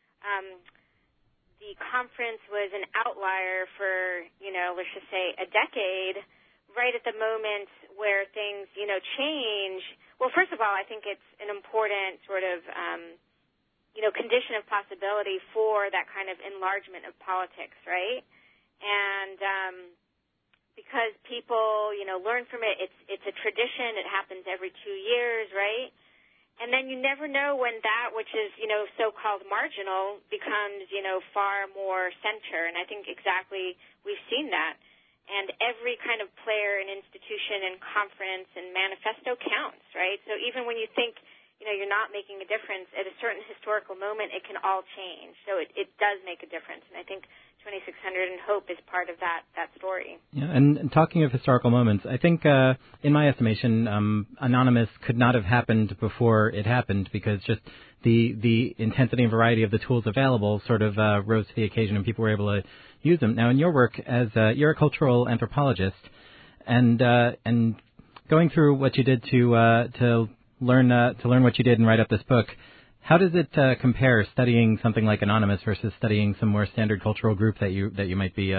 the conference was an outlier for, let's just say a decade, right at the moment where things, change. Well, first of all, I think it's an important sort of, condition of possibility for that kind of enlargement of politics, right? and because people, learn from it, it's a tradition. It happens every 2 years, right? And then you never know when that which is, so-called marginal becomes, far more center. And I think exactly we've seen that. And every kind of player and institution and conference and manifesto counts, right? So even when you think, you're not making a difference, at a certain historical moment, it can all change. So it does make a difference. And I think 2600 and Hope is part of that story. Yeah, and talking of historical moments, I think, in my estimation, Anonymous could not have happened before it happened because just the intensity and variety of the tools available sort of rose to the occasion and people were able to use them. Now, in your work as you're a cultural anthropologist, and going through what you did to learn what you did and write up this book, how does it compare studying something like Anonymous versus studying some more standard cultural group that you might be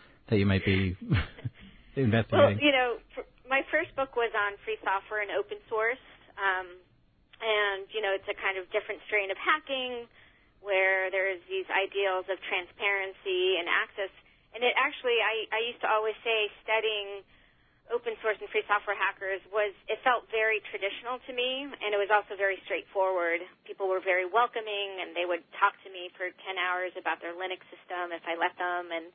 investigating? Well, my first book was on free software and open source, and it's a kind of different strain of hacking where there's these ideals of transparency and access. And it actually, I used to always say, studying open source and free software hackers it felt very traditional to me, and it was also very straightforward. People were very welcoming, and they would talk to me for 10 hours about their Linux system if I let them, and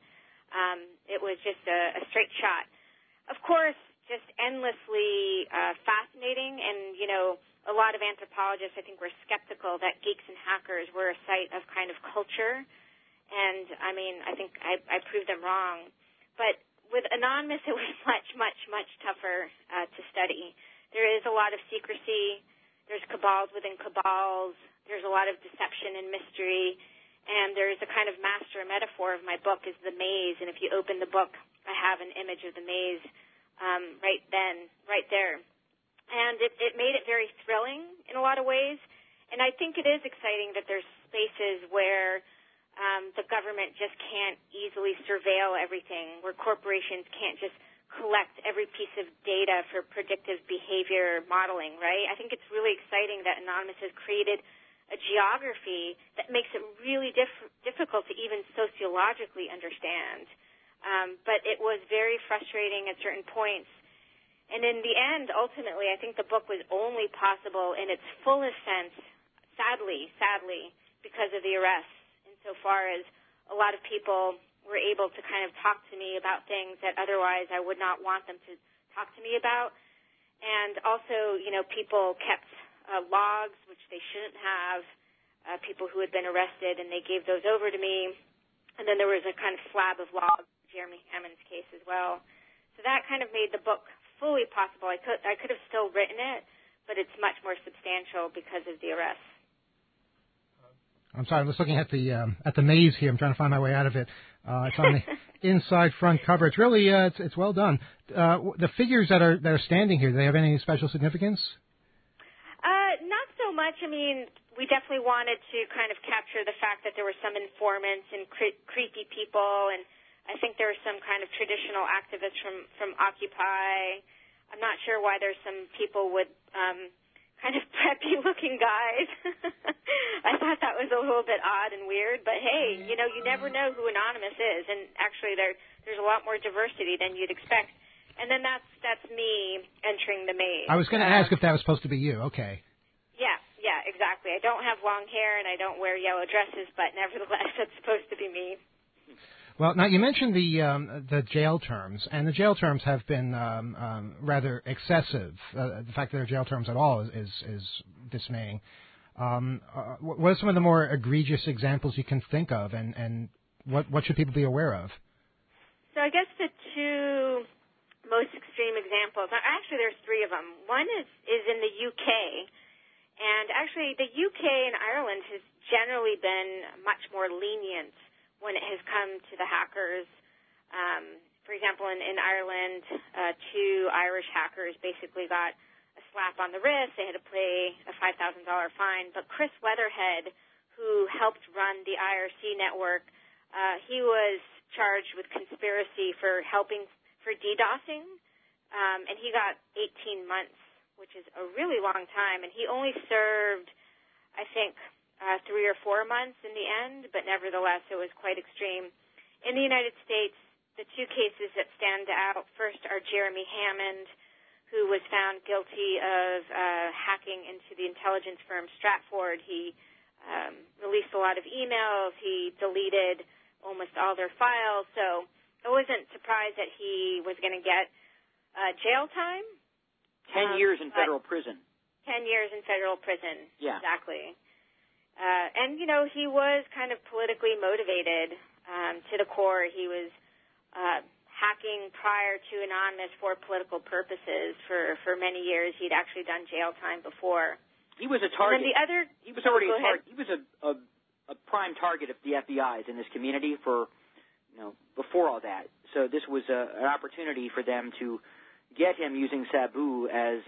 it was just a straight shot. Of course, just endlessly fascinating, and, a lot of anthropologists, I think, were skeptical that Geeks and Hackers were a site of kind of culture, and, I think I proved them wrong. But with Anonymous, it was much, much, much tougher to study. There is a lot of secrecy. There's cabals within cabals. There's a lot of deception and mystery. And there's a kind of master metaphor of my book is the maze. And if you open the book, I have an image of the maze right there. And it made it very thrilling in a lot of ways. And I think it is exciting that there's spaces where the government just can't easily surveil everything, where corporations can't just collect every piece of data for predictive behavior modeling, right? I think it's really exciting that Anonymous has created a geography that makes it really difficult to even sociologically understand. But it was very frustrating at certain points. And in the end, ultimately, I think the book was only possible in its fullest sense, sadly, because of the arrests. So far as a lot of people were able to kind of talk to me about things that otherwise I would not want them to talk to me about. And also, people kept logs, which they shouldn't have, people who had been arrested, and they gave those over to me. And then there was a kind of slab of logs, Jeremy Hammond's case as well. So that kind of made the book fully possible. I could have still written it, but it's much more substantial because of the arrests. I'm sorry, I'm just looking at the maze here. I'm trying to find my way out of it. It's on the inside front cover. It's really it's well done. The figures that are standing here, do they have any special significance? Not so much. We definitely wanted to kind of capture the fact that there were some informants and creepy people, and I think there were some kind of traditional activists from Occupy. I'm not sure why there's some people with kind of preppy-looking guys. I thought that was a little bit odd and weird, but hey, you never know who Anonymous is, and actually there's a lot more diversity than you'd expect. And then that's me entering the maze. I was going to ask if that was supposed to be you. Okay. Yeah, exactly. I don't have long hair and I don't wear yellow dresses, but nevertheless, that's supposed to be me. Well, now you mentioned the jail terms, and the jail terms have been rather excessive. The fact that there are jail terms at all is dismaying. What are some of the more egregious examples you can think of, and what should people be aware of? So I guess the two most extreme examples, actually there's three of them. One is in the UK, and actually the UK and Ireland has generally been much more lenient when it has come to the hackers. For example, in Ireland, two Irish hackers basically got a slap on the wrist. They had to pay a $5,000 fine. But Chris Weatherhead, who helped run the IRC network, he was charged with conspiracy for DDoSing, and he got 18 months, which is a really long time. And he only served, I think, 3 or 4 months in the end, but nevertheless, it was quite extreme. In the United States, the two cases that stand out first are Jeremy Hammond, who was found guilty of hacking into the intelligence firm Stratford. He released a lot of emails. He deleted almost all their files. So I wasn't surprised that he was going to get jail time. 10 years in federal prison. 10 years in federal prison. Yeah. Exactly. And, you know, he was kind of politically motivated to the core. He was hacking prior to Anonymous for political purposes for many years. He'd actually done jail time before. He was a target. And then the other, he was already a target. He was a prime target of the FBI's in this community for, you know, before all that. So this was an opportunity for them to get him using Sabu as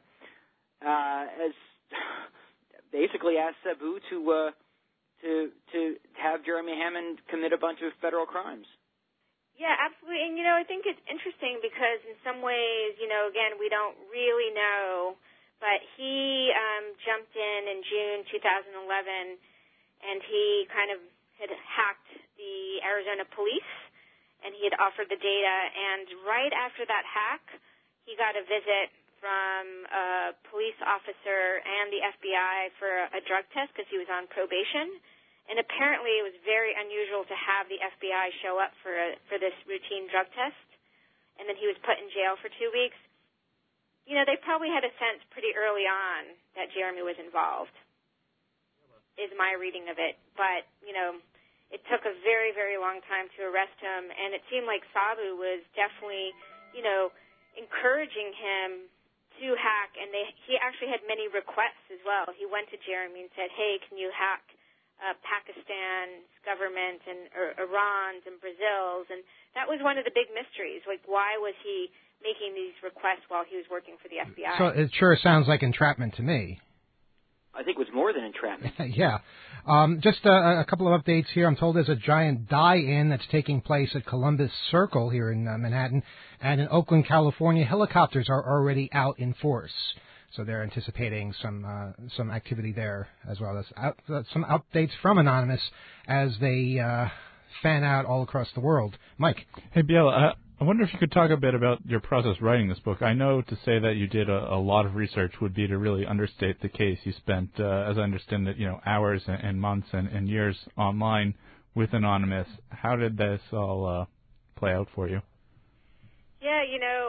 basically asked Sabu to have Jeremy Hammond commit a bunch of federal crimes. Yeah, absolutely. And, you know, I think it's interesting because in some ways, you know, again, we don't really know, but he jumped in June 2011, and he kind of had hacked the Arizona police, and he had offered the data. And right after that hack, he got a visit from a police officer and the FBI for a drug test because he was on probation. And apparently it was very unusual to have the FBI show up for this routine drug test. And then he was put in jail for 2 weeks. You know, they probably had a sense pretty early on that Jeremy was involved, is my reading of it. But, you know, it took a very, very long time to arrest him. And it seemed like Sabu was definitely, you know, encouraging him to hack. And he actually had many requests as well. He went to Jeremy and said, hey, can you hack Pakistan's government and Iran's and Brazil's, and that was one of the big mysteries. Like, why was he making these requests while he was working for the FBI? So it sure sounds like entrapment to me. I think it was more than entrapment. Yeah. Just a couple of updates here. I'm told there's a giant die-in that's taking place at Columbus Circle here in Manhattan, and in Oakland, California, helicopters are already out in force. So they're anticipating some activity there, as well as some updates from Anonymous as they fan out all across the world. Mike. Hey, Biel, I wonder if you could talk a bit about your process writing this book. I know to say that you did a lot of research would be to really understate the case. You spent, as I understand it, you know, hours and months and years online with Anonymous. How did this all play out for you? Yeah, you know,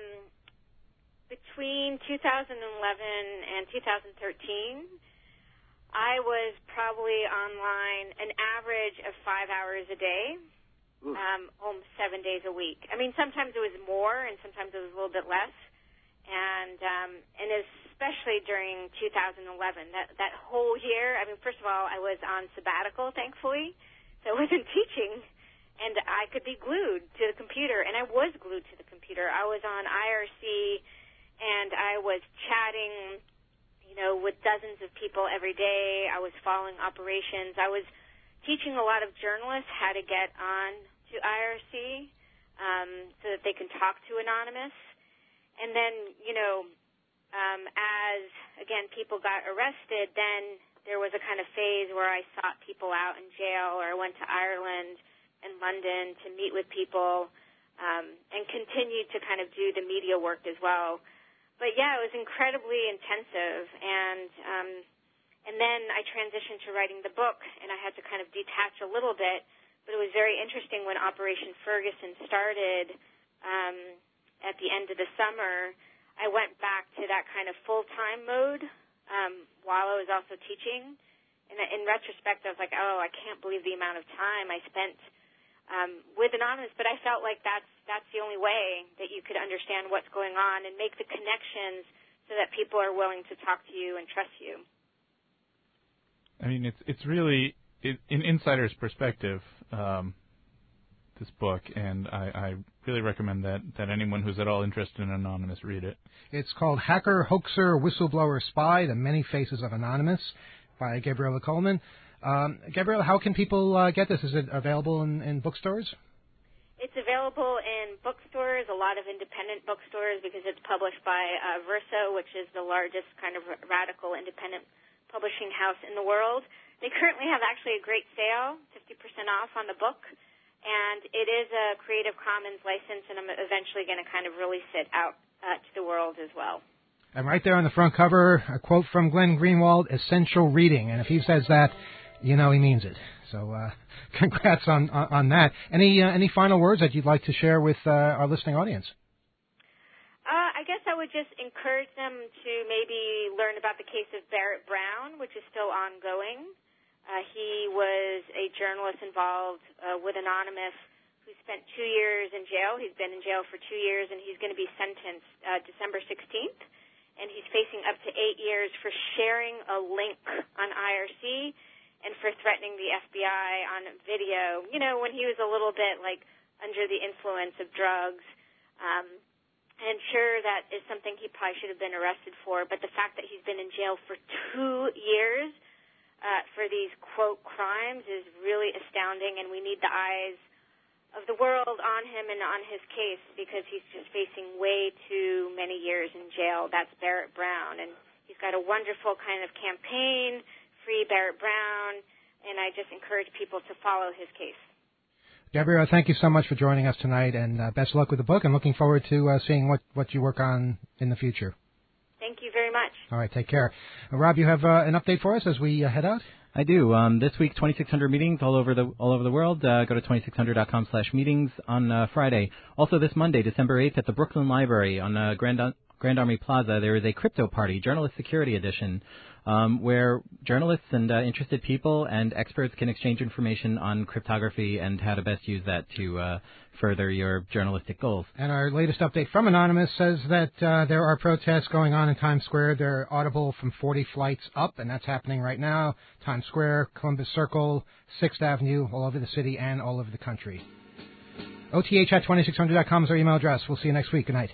between 2011 and 2013, I was probably online an average of 5 hours a day, almost 7 days a week. I mean, sometimes it was more, and sometimes it was a little bit less. And especially during 2011, that whole year. I mean, first of all, I was on sabbatical, thankfully, so I wasn't teaching. And I could be glued to the computer, and I was glued to the computer. I was on IRC, and I was chatting, you know, with dozens of people every day. I was following operations. I was teaching a lot of journalists how to get on to IRC so that they can talk to Anonymous. And then, you know, as, again, people got arrested, then there was a kind of phase where I sought people out in jail, or I went to Ireland and London to meet with people and continued to kind of do the media work as well. But, yeah, it was incredibly intensive, and then I transitioned to writing the book, and I had to kind of detach a little bit, but it was very interesting when Operation Ferguson started at the end of the summer. I went back to that kind of full-time mode while I was also teaching, and in retrospect, I was like, oh, I can't believe the amount of time I spent with Anonymous, but I felt like that's the only way that you could understand what's going on and make the connections so that people are willing to talk to you and trust you. I mean, it's really an insider's perspective, this book, and I really recommend that anyone who's at all interested in Anonymous read it. It's called Hacker, Hoaxer, Whistleblower, Spy, The Many Faces of Anonymous by Gabriella Coleman. Gabriella, how can people get this? Is it available in bookstores? It's available in bookstores, a lot of independent bookstores, because it's published by Verso, which is the largest kind of radical independent publishing house in the world. They currently have actually a great sale, 50% off on the book. And it is a Creative Commons license, and I'm eventually going to kind of release it out to the world as well. And right there on the front cover, a quote from Glenn Greenwald, essential reading. And if he says that, you know he means it. So congrats on that. Any final words that you'd like to share with our listening audience? I guess I would just encourage them to maybe learn about the case of Barrett Brown, which is still ongoing. He was a journalist involved with Anonymous who spent 2 years in jail. He's been in jail for 2 years, and he's going to be sentenced December 16th. And he's facing up to 8 years for sharing a link on IRC and for threatening the FBI on video, you know, when he was a little bit, like, under the influence of drugs. And sure, that is something he probably should have been arrested for, but the fact that he's been in jail for 2 years for these, quote, crimes is really astounding, and we need the eyes of the world on him and on his case because he's just facing way too many years in jail. That's Barrett Brown, and he's got a wonderful kind of campaign, Free Barrett Brown, and I just encourage people to follow his case. Gabrielle, thank you so much for joining us tonight, and best of luck with the book, and looking forward to seeing what you work on in the future. Thank you very much. All right, take care. Rob, you have an update for us as we head out? I do. This week, 2600 meetings all over the world. Go to 2600.com/meetings on Friday. Also this Monday, December 8th, at the Brooklyn Library on Grand Army Plaza, there is a crypto party, Journalist Security Edition, where journalists and interested people and experts can exchange information on cryptography and how to best use that to further your journalistic goals. And our latest update from Anonymous says that there are protests going on in Times Square. They're audible from 40 flights up, and that's happening right now. Times Square, Columbus Circle, 6th Avenue, all over the city and all over the country. OTH@2600.com is our email address. We'll see you next week. Good night.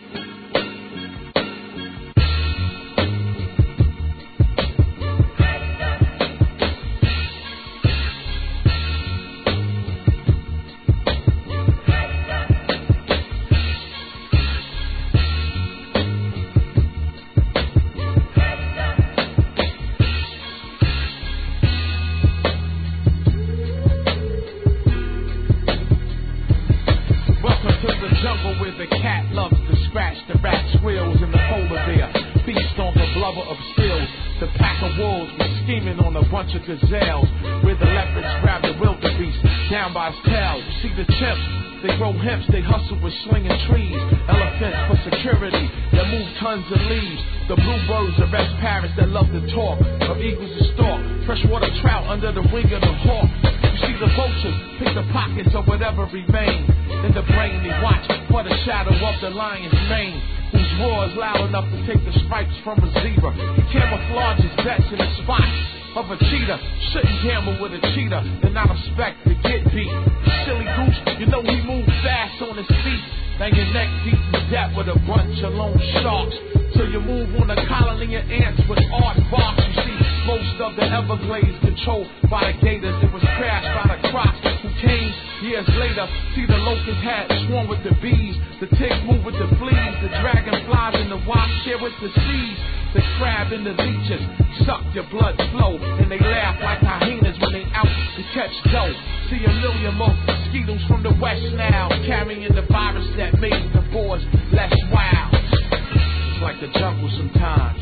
Gazelles, where the leopards grab the wildebeest down by his tail. You see the chimps, they grow hips, they hustle with slinging trees. Elephants for security, that move tons of leaves. The bluebirds are best parrots that love to talk. Of eagles to stalk, freshwater trout under the wing of the hawk. You see the vultures, pick the pockets of whatever remain. In the brain they watch for the shadow of the lion's mane, whose roar is loud enough to take the stripes from a zebra. He camouflages bets in the spots of a cheetah. Shouldn't gamble with a cheetah and not expect to get beat. Silly goose, you know he moves fast on his feet. Now your neck deep in depth with a bunch of lone sharks. So you move on a colony of ants with art barks. You see most of the Everglades controlled by the gators. It was crashed by the crocs who came years later. See the locust hat swarm with the bees. The ticks move with the fleas. The dragonflies and the wasps share with the seas. The crab and the leeches suck your blood flow, and they laugh like hyenas when they out to catch dough. See a million more mosquitoes from the west now, carrying the virus that made the boys less wild. It's like the jungle sometimes.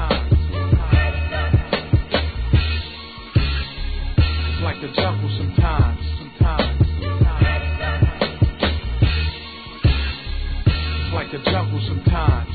It's like the jungle sometimes. It's like the jungle sometimes.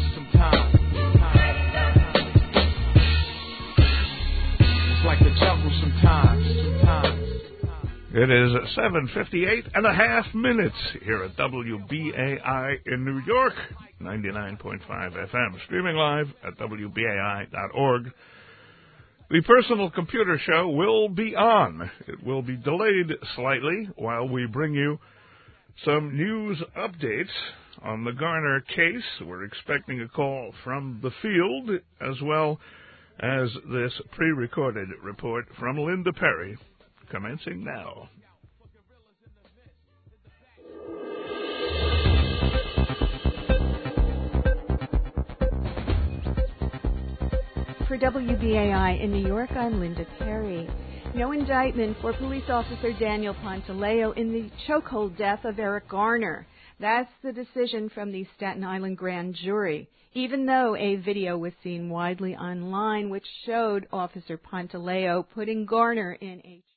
Like the jungle sometimes. It is 7:58 and a half minutes here at WBAI in New York, 99.5 FM, streaming live at WBAI.org. The Personal Computer Show will be on. It will be delayed slightly while we bring you some news updates on the Garner case. We're expecting a call from the field, as well as this pre-recorded report from Linda Perry, commencing now. For WBAI in New York, I'm Linda Perry. No indictment for police officer Daniel Pantaleo in the chokehold death of Eric Garner. That's the decision from the Staten Island grand jury, even though a video was seen widely online which showed Officer Pantaleo putting Garner in a